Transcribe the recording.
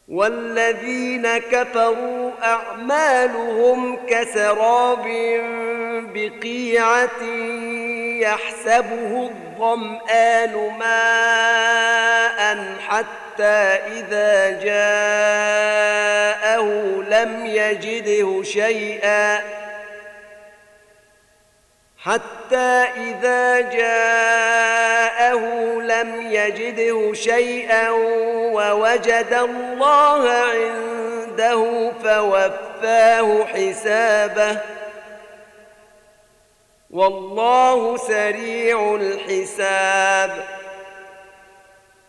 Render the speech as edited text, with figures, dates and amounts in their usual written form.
والذين كفروا أعمالهم كسراب بقيعة يحسبه الظمآن ماء حتى إذا جاءه لم يجده شيئا ووجد الله عنده فوفاه حسابه والله سريع الحساب